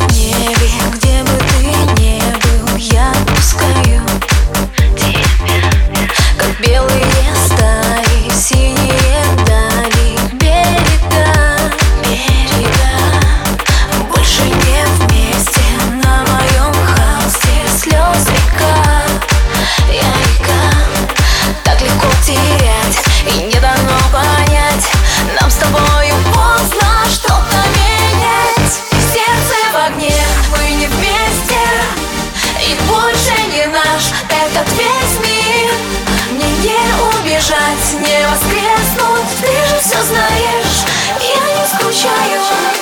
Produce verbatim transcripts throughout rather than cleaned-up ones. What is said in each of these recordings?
небе, где бы ты ни был, я пускаю тебя, как белые стаи, синие дали, берега, берега. Больше не вместе на моем холсте слез река. Я река, так легко терять, и не дано понять нам с тобою поздно что-то менять. Сердце в огне, мы не вместе, и больше не наш этот весь мир. Мне не убежать, не воскреснуть, ты же все знаешь, я не скучаю.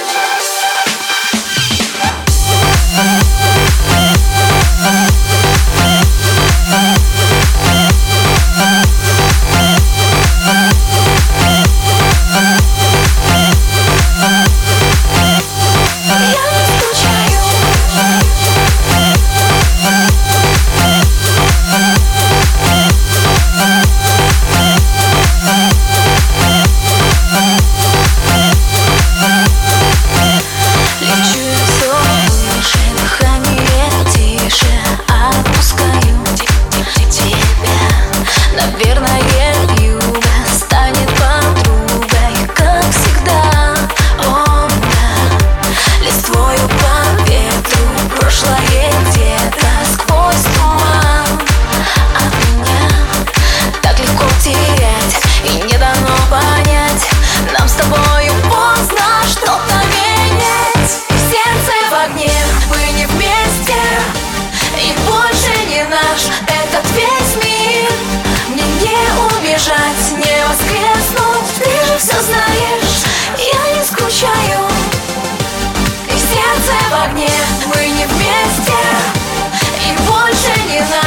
Наверное, юга станет подругой, как всегда. О, да, листвою по ветру прошлое где-то сквозь туман. От меня так легко терять, и не дано понять нам с тобою поздно что-то менять. Сердце в огне, мы не вместе, и больше не наш этот весь мир. Мне не убежать, не воскреснуть, ты же все знаешь, я не скучаю. И сердце в огне, мы не вместе, и больше не надо.